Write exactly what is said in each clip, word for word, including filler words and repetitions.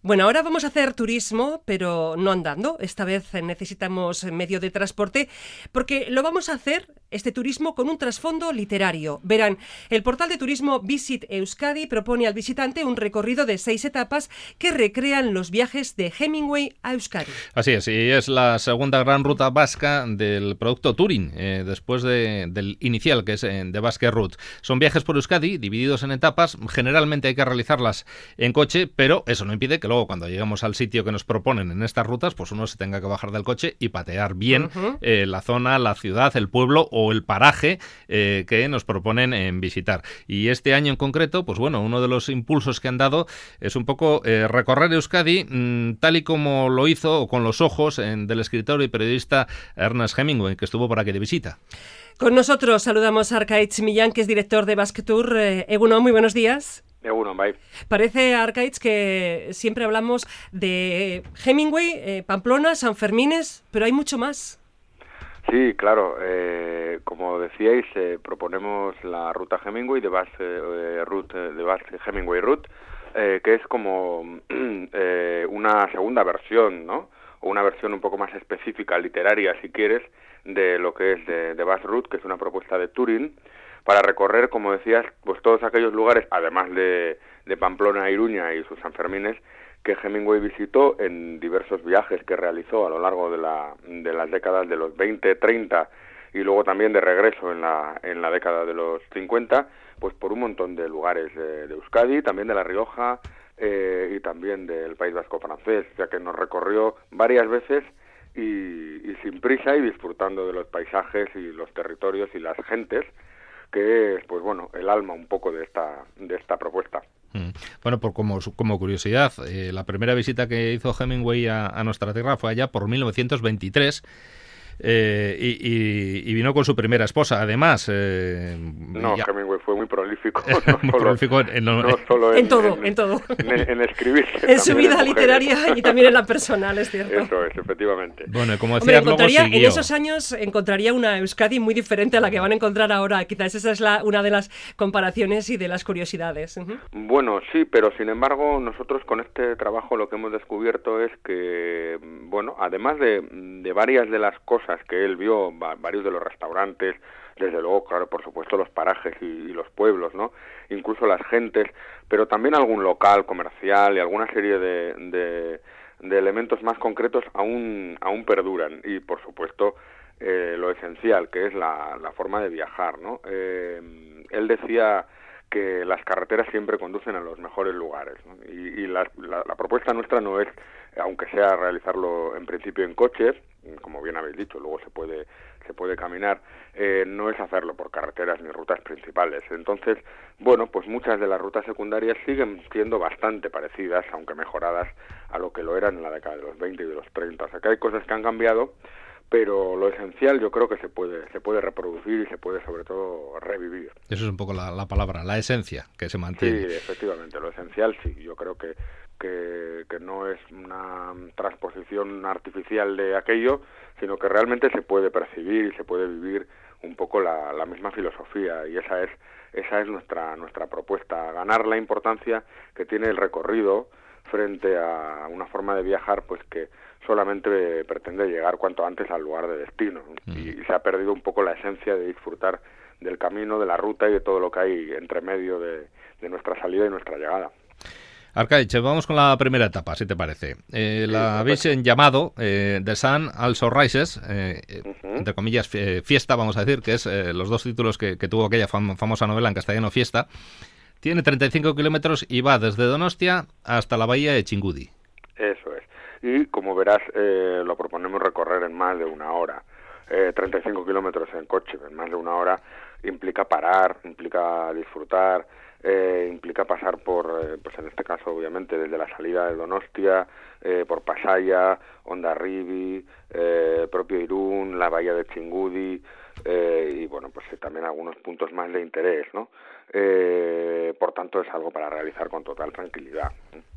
Bueno, ahora vamos a hacer turismo, pero no andando. Esta vez necesitamos medio de transporte porque lo vamos a hacer, este turismo, con un trasfondo literario. Verán, el portal de turismo Visit Euskadi propone al visitante un recorrido de seis etapas que recrean los viajes de Hemingway a Euskadi. Así es, y es la segunda gran ruta vasca del producto Touring, eh, después de, del inicial, que es eh, de Basque Route. Son viajes por Euskadi, divididos en etapas. Generalmente hay que realizarlas en coche, pero eso no impide que luego cuando lleguemos al sitio que nos proponen en estas rutas, pues uno se tenga que bajar del coche y patear bien uh-huh. eh, la zona, la ciudad, el pueblo o el paraje eh, que nos proponen en visitar. Y este año en concreto, pues bueno, uno de los impulsos que han dado es un poco eh, recorrer Euskadi mmm, tal y como lo hizo, o con los ojos en, del escritor y periodista Ernest Hemingway, que estuvo por aquí de visita. Con nosotros saludamos a Arkaitz Millán, que es director de Basque Tour. Eh, Egunon, muy buenos días. Egunon, bye. Parece, Arkaitz, que siempre hablamos de Hemingway, eh, Pamplona, Sanfermines, pero hay mucho más. Sí, claro. Eh, como decíais, eh, proponemos la ruta Hemingway, de Basque eh, Route, de Basque Hemingway Route, eh, que es como eh, una segunda versión, ¿no? O una versión un poco más específica, literaria, si quieres, de lo que es de, de Basque Route, que es una propuesta de Touring, para recorrer, como decías, pues todos aquellos lugares, además de, de Pamplona, Iruña y sus Sanfermines, que Hemingway visitó en diversos viajes que realizó a lo largo de, la, de las décadas de los veinte, treinta y luego también de regreso en la, en la década de los cincuenta, pues por un montón de lugares de, de Euskadi, también de La Rioja eh, y también del País Vasco francés, ya que nos recorrió varias veces y, y sin prisa y disfrutando de los paisajes y los territorios y las gentes, que es, pues bueno, el alma un poco de esta de esta propuesta. Mm. Bueno, por como, como curiosidad, eh, la primera visita que hizo Hemingway a, a nuestra tierra fue allá por mil novecientos veintitrés. Eh, y, y, y vino con su primera esposa, además. Eh, no, ya... Hemingway fue muy prolífico. No muy solo, prolífico en, en, no solo en, en todo, en, en todo. En, en escribir. En su vida en literaria y también en la personal, es cierto. Eso es, efectivamente. Bueno, como decías, Hombre, luego siguió. En esos años encontraría una Euskadi muy diferente a la que van a encontrar ahora. Quizás esa es la, una de las comparaciones y de las curiosidades. Uh-huh. Bueno, sí, pero sin embargo, nosotros con este trabajo lo que hemos descubierto es que, bueno, además de, de varias de las cosas que él vio, varios de los restaurantes, desde luego, claro, por supuesto los parajes y, y los pueblos, ¿no? Incluso las gentes, pero también algún local comercial y alguna serie de, de, de elementos más concretos aún, aún perduran. Y, por supuesto, eh, lo esencial, que es la, la forma de viajar, ¿no? Eh, él decía que las carreteras siempre conducen a los mejores lugares, ¿no? Y, y la, la, la propuesta nuestra no es, aunque sea realizarlo en principio en coches, como bien habéis dicho, luego se puede se puede caminar, eh, no es hacerlo por carreteras ni rutas principales. Entonces, bueno, pues muchas de las rutas secundarias siguen siendo bastante parecidas, aunque mejoradas, a lo que lo eran en la década de los veinte y de los treinta. O sea que hay cosas que han cambiado, pero lo esencial yo creo que se puede se puede reproducir y se puede sobre todo revivir. Eso es un poco la, la palabra, la esencia, que se mantiene. Sí, efectivamente, lo esencial sí, yo creo que, que, que no es una transposición artificial de aquello, sino que realmente se puede percibir y se puede vivir un poco la, la misma filosofía, y esa es esa es nuestra nuestra propuesta, ganar la importancia que tiene el recorrido frente a una forma de viajar pues que solamente pretende llegar cuanto antes al lugar de destino, ¿no? Mm. y, y se ha perdido un poco la esencia de disfrutar del camino, de la ruta y de todo lo que hay entre medio de, de nuestra salida y nuestra llegada. Arkaitz, vamos con la primera etapa, si te parece. Eh, sí, la habéis perfecto. llamado eh, The Sun Also Rises, eh, uh-huh. entre comillas, Fiesta, vamos a decir, que es eh, los dos títulos que, que tuvo aquella fam- famosa novela en castellano, Fiesta. Tiene treinta y cinco kilómetros y va desde Donostia hasta la bahía de Txingudi. Eso es. Y como verás, eh, lo proponemos recorrer en más de una hora. Eh, treinta y cinco kilómetros en coche en más de una hora implica parar, implica disfrutar, eh, implica pasar por, eh, pues en este caso obviamente desde la salida de Donostia, eh, por Pasaia, Hondarribi, eh, propio Irún, la bahía de Txingudi, eh, y bueno, pues también algunos puntos más de interés, ¿no? Eh, por tanto, es algo para realizar con total tranquilidad.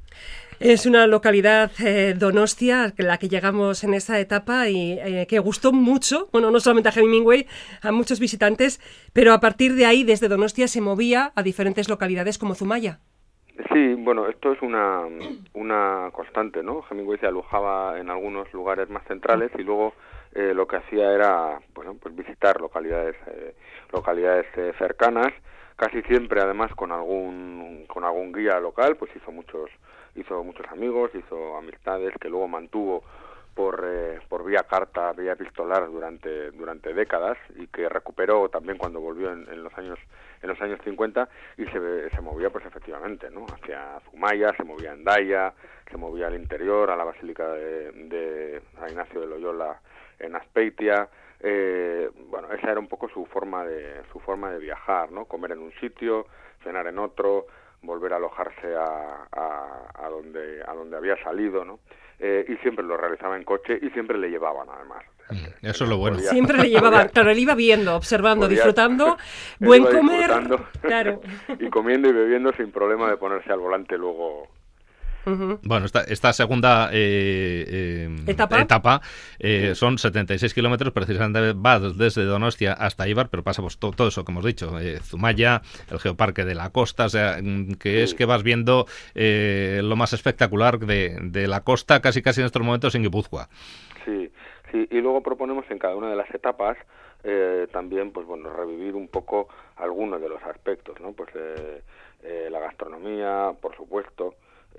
Es una localidad, eh, Donostia, la que llegamos en esta etapa y eh, que gustó mucho, bueno, no solamente a Hemingway, a muchos visitantes, pero a partir de ahí, desde Donostia, se movía a diferentes localidades como Zumaya. Sí, bueno, esto es una, una constante, ¿no? Hemingway se alojaba en algunos lugares más centrales y luego eh, lo que hacía era, bueno, pues visitar localidades, eh, localidades eh, cercanas, casi siempre además con algún, con algún guía local, pues hizo muchos, hizo muchos amigos, hizo amistades que luego mantuvo por eh, por vía carta, vía epistolar durante durante décadas y que recuperó también cuando volvió en, en los años en los años cincuenta y se se movía pues efectivamente, ¿no? Hacia Zumaya, se movía a Hendaya, se movía al interior, a la Basílica de, de San Ignacio de Loyola en Azpeitia. Eh, bueno, esa era un poco su forma de su forma de viajar, ¿no? Comer en un sitio, cenar en otro, volver a alojarse a, a, a donde a donde había salido, ¿no? Eh, y siempre lo realizaba en coche y siempre le llevaban además. Mm, eso es lo bueno. Podía, siempre le llevaban, claro, él iba viendo, observando, podía, disfrutando, buen comer, disfrutando, claro. y comiendo y bebiendo sin problema de ponerse al volante luego. Uh-huh. Bueno, esta, esta segunda eh, eh, etapa, etapa eh, son setenta y seis kilómetros, precisamente va desde Donostia hasta Eibar, pero pasa pues todo, todo eso que hemos dicho, eh, Zumaya, el Geoparque de la Costa, o sea, que sí. es que vas viendo eh, lo más espectacular de, de la costa casi casi en estos momentos en Guipúzcoa. Sí, sí, y luego proponemos en cada una de las etapas eh, también, pues bueno, revivir un poco algunos de los aspectos, ¿no? Pues eh, eh, la gastronomía, por supuesto,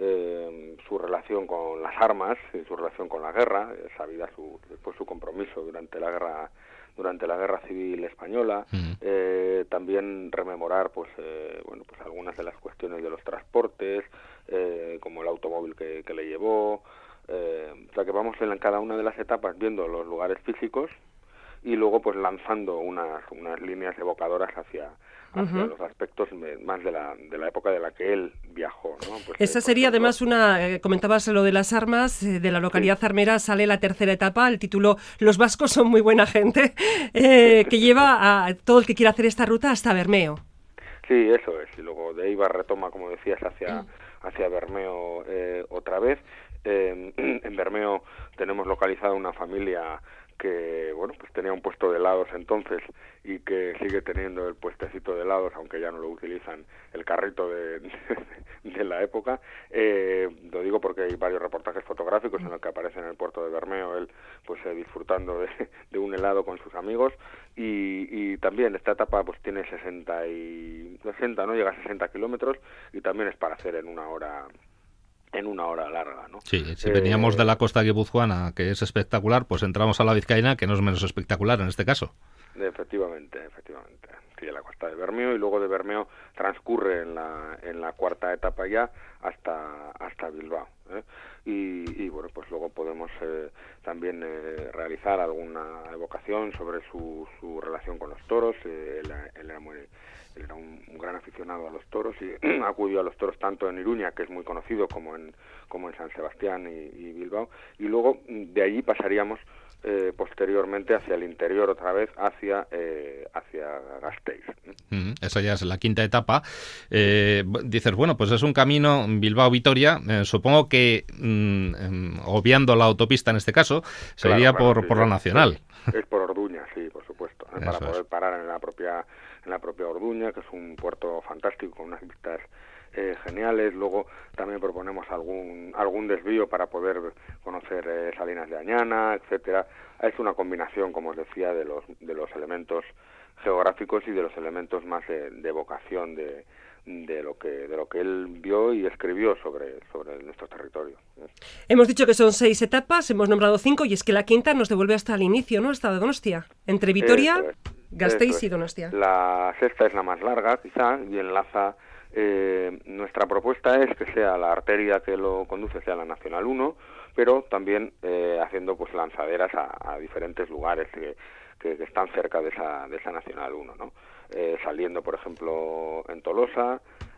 Eh, su relación con las armas y su relación con la guerra, eh, sabida su después su compromiso durante la guerra durante la guerra civil española, mm. eh, también rememorar pues eh, bueno pues algunas de las cuestiones de los transportes, eh, como el automóvil que, que le llevó, eh, o sea que vamos en cada una de las etapas viendo los lugares físicos y luego pues lanzando unas unas líneas evocadoras hacia hacia uh-huh. los aspectos más de la de la época de la que él viajó, ¿no? Pues, Esa eh, sería ejemplo, además una, eh, comentabas lo de las armas, eh, de la localidad sí. armera sale la tercera etapa, el título Los vascos son muy buena gente, eh, que lleva a todo el que quiera hacer esta ruta hasta Bermeo. Sí, eso es, y luego de Eibar retoma, como decías, hacia, hacia Bermeo eh, otra vez. Eh, en Bermeo tenemos localizada una familia que, bueno, pues tenía un puesto de helados entonces y que sigue teniendo el puestecito de helados, aunque ya no lo utilizan, el carrito de, de, de la época. Eh, lo digo porque hay varios reportajes fotográficos en los que aparece en el puerto de Bermeo él pues eh, disfrutando de, de un helado con sus amigos y, y también esta etapa pues tiene sesenta y sesenta, no llega a sesenta kilómetros y también es para hacer en una hora en una hora larga, ¿no? Sí, si veníamos eh, de la costa guipuzcoana, que es espectacular, pues entramos a la vizcaína, que no es menos espectacular en este caso. Efectivamente, efectivamente. Sí, la costa de Bermeo y luego de Bermeo transcurre en la en la cuarta etapa ya hasta hasta Bilbao, ¿eh? Y, y bueno, pues luego podemos eh, también eh, realizar alguna evocación sobre su, su relación con los toros. Eh, él, él era muy Él era un, un gran aficionado a los toros y acudió a los toros tanto en Iruña, que es muy conocido, como en como en San Sebastián y, y Bilbao. Y luego de allí pasaríamos eh, posteriormente hacia el interior otra vez, hacia eh, hacia Gasteiz. Mm, esa ya es la quinta etapa. Eh, dices, bueno, pues es un camino Bilbao-Vitoria. Eh, supongo que, mm, obviando la autopista en este caso, sería claro, claro, por, sí, por la es, nacional. Es, es por Orduña, sí, por supuesto, eh, para Eso poder es. parar en la propia en la propia Orduña, que es un puerto fantástico con unas vistas eh, geniales. Luego también proponemos algún algún desvío para poder conocer eh, Salinas de Añana, etcétera. Es una combinación, como os decía, de los de los elementos geográficos y de los elementos más de, de vocación de de lo que de lo que él vio y escribió sobre sobre nuestro territorio. Hemos dicho que son seis etapas, hemos nombrado cinco y es que la quinta nos devuelve hasta el inicio, ¿no? Hasta Donostia, entre Vitoria, es, Gasteiz y Donostia. La sexta es la más larga, quizá, y enlaza. Eh, nuestra propuesta es que sea la arteria que lo conduce sea la Nacional uno, pero también eh, haciendo pues lanzaderas a, a diferentes lugares que, que, que están cerca de esa de esa Nacional uno, ¿no? Eh, saliendo, por ejemplo, en Tolosa,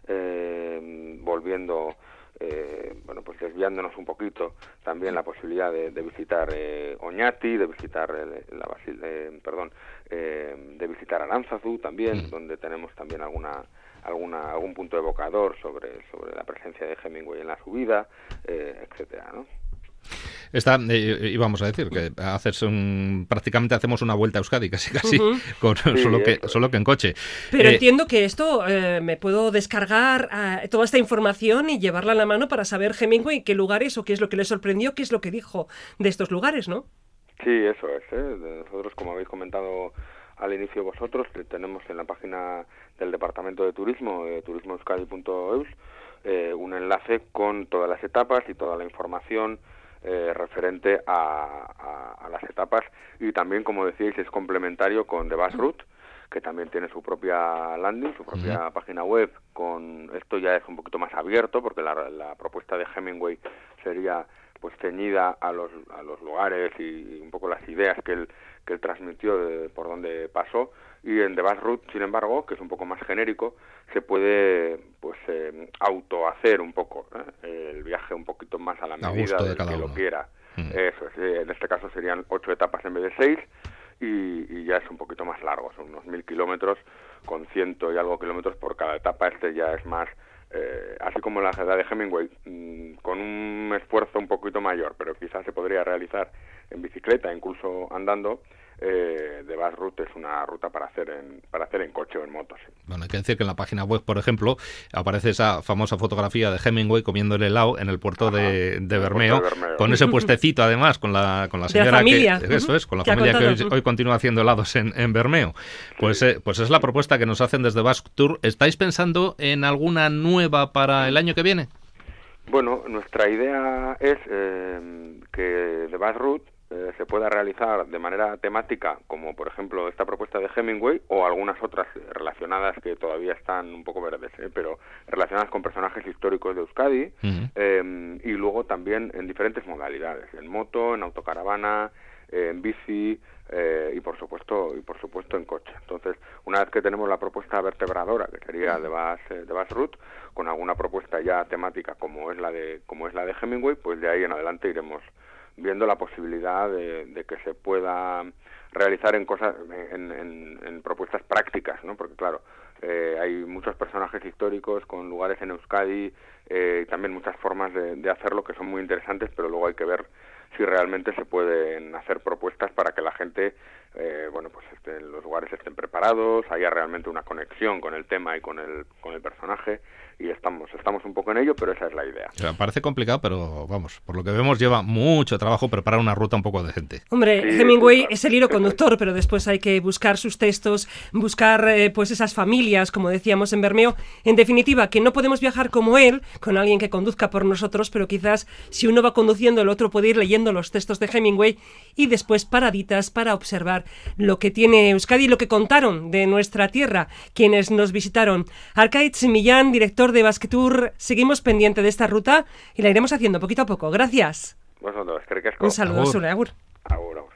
eh, volviendo, eh, bueno, pues desviándonos un poquito, también la posibilidad de, de visitar eh, Oñati, de visitar eh, la Basil, eh, perdón, eh, de visitar Aránzazu también, mm. donde tenemos también alguna alguna algún punto evocador sobre sobre la presencia de Hemingway en la subida, eh, etcétera, ¿no? Está, eh, íbamos a decir que haces un, prácticamente hacemos una vuelta a Euskadi, casi casi, uh-huh. con, sí, solo, que, solo que en coche. Pero eh, entiendo que esto eh, me puedo descargar eh, toda esta información y llevarla a la mano para saber Hemingway qué lugares o qué es lo que le sorprendió, qué es lo que dijo de estos lugares, ¿no? Sí, eso es. ¿eh? Nosotros, como habéis comentado al inicio vosotros, tenemos en la página del Departamento de Turismo, de turismo euskadi punto eus, eh, un enlace con todas las etapas y toda la información eh, referente a, a, a las etapas, y también, como decíais, es complementario con The Bus Route, que también tiene su propia landing, su propia uh-huh. página web. Con esto ya es un poquito más abierto, porque la, la propuesta de Hemingway sería pues ceñida a los a los lugares y, y un poco las ideas que él que él transmitió de, por donde pasó. Y en The Bus Route, sin embargo, que es un poco más genérico, se puede pues eh, auto hacer un poco ¿eh? el viaje un poquito más a la medida del que lo quiera. Mm. Eso es, en este caso serían ocho etapas en vez de seis, y, y ya es un poquito más largo, son unos mil kilómetros con ciento y algo kilómetros por cada etapa. Este ya es más Eh, así como la ciudad de Hemingway, mmm, con un esfuerzo un poquito mayor, pero quizás se podría realizar en bicicleta, incluso andando. eh, The Bus Route es una ruta para hacer en para hacer en coche o en moto. Sí. Bueno, hay que decir que en la página web, por ejemplo, aparece esa famosa fotografía de Hemingway comiendo el helado en el puerto, Ajá, de, de, Bermeo, puerto de Bermeo, con ese puestecito además, con la con la señora la familia. que eso es, con la familia que hoy, hoy continúa haciendo helados en, en Bermeo. Pues sí. eh, pues es la propuesta que nos hacen desde Basque Tour. ¿Estáis pensando en alguna nueva para el año que viene? Bueno, nuestra idea es eh, que The Bus Route eh, se pueda realizar de manera temática, como por ejemplo esta propuesta de Hemingway, o algunas otras relacionadas que todavía están un poco verdes, ¿eh? pero relacionadas con personajes históricos de Euskadi, uh-huh. eh, y luego también en diferentes modalidades, en moto, en autocaravana, eh, en bici, eh, y por supuesto y por supuesto en coche. Entonces, una vez que tenemos la propuesta vertebradora, que sería The Bus, eh, The Bus Route, con alguna propuesta ya temática como es la de como es la de Hemingway, pues de ahí en adelante iremos viendo la posibilidad de, de que se pueda realizar en cosas en, en, en propuestas prácticas, ¿no? Porque claro, eh, hay muchos personajes históricos con lugares en Euskadi, eh, y también muchas formas de, de hacerlo que son muy interesantes, pero luego hay que ver si realmente se pueden hacer propuestas para que la gente, eh, bueno, pues este, los lugares estén preparados, haya realmente una conexión con el tema y con el con el personaje, y estamos estamos un poco en ello, pero esa es la idea. O sea, parece complicado, pero vamos, por lo que vemos lleva mucho trabajo preparar una ruta un poco decente. Hombre, sí, Hemingway claro. es el hilo conductor, pero después hay que buscar sus textos, buscar eh, pues esas familias, como decíamos en Bermeo. En definitiva, que no podemos viajar como él, con alguien que conduzca por nosotros, pero quizás si uno va conduciendo, el otro puede ir leyendo los textos de Hemingway y después paraditas para observar lo que tiene Euskadi y lo que contaron de nuestra tierra quienes nos visitaron. Arkaitz Millán, director de Basque Tour, seguimos pendiente de esta ruta y la iremos haciendo poquito a poco. Gracias. Vosotros, creo que es Un saludo, Sule, agur.